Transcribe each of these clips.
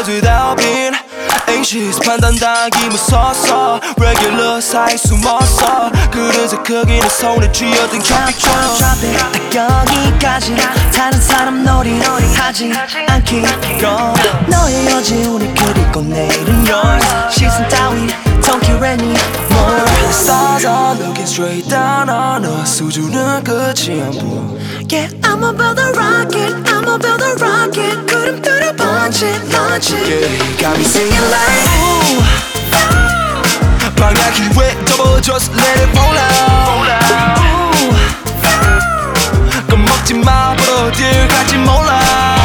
뒤덮인 anxious 판단당하기 무서웠어 regular 사이 숨었어 그릇의 크기는 손에 쥐어든 커피처럼 딱 여기까지 다른 사람 놀이 하지 않기로 너의 여지 오늘 그리고 내일은 yours 시선 따윈 don't care anymore The stars are looking straight down on us 수준은 끝이 안 보여 Yeah, I'ma build a rocket, I'ma build a rocket 구름 뚫어 launch it, launch it Yeah, got me singing like ooh 방향 기회 double just let it roll out ooh 겁먹지 마 but 어딜 갈지 몰라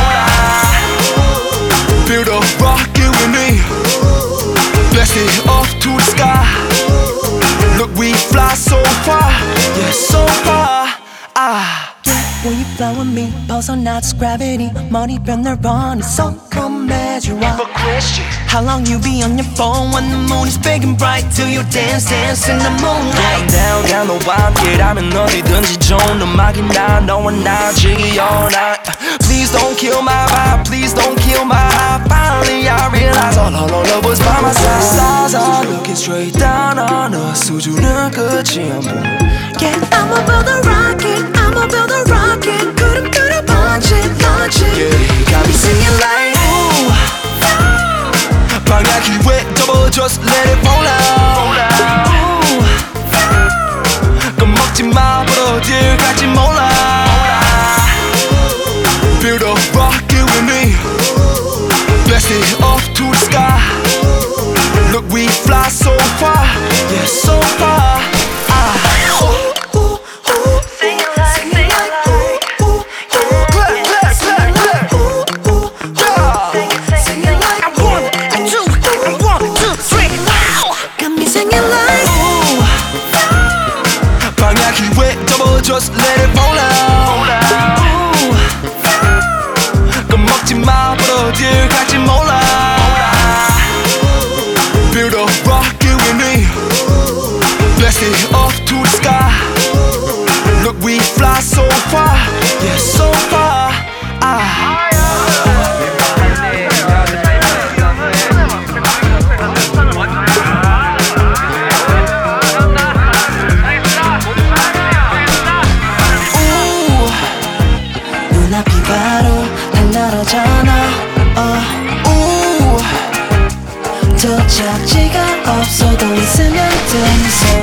Build a rocket with me Blast it off to the sky Look we fly so far Yeah, so far When you fly with me 벗어나서 gravity 머리변 널 보니 성큼해지와 How long you be on your phone when the moon is big and bright Do you dance, dance in the moonlight Down, down, 너와 함께라면 어디든지 좋은 음악이 나 너와 나 즐겨 나 Please don't kill my vibe, please don't kill my high Finally I realize all love was by my side Stars are looking straight down on us 수준은 끝이 안 보여 Yeah, I'ma build a rocket, I'ma build a rocket 구름 뚫어 launch it, launch it Yeah, got me singing like ooh 방향 기회 double just let it roll out ooh 겁먹지 마 but 어딜 갈지 몰라 Build a rocket with me Blast it off to the sky Look we fly so far Yeah, so far Just let it roll out 겁먹지 마 but 어딜 갈지 몰라 Build a rocket with me Blast it off to the sky Look we fly so far Yeah, so far 눈앞이 바로 날아잖아 도착지가 없어도 있으면 돼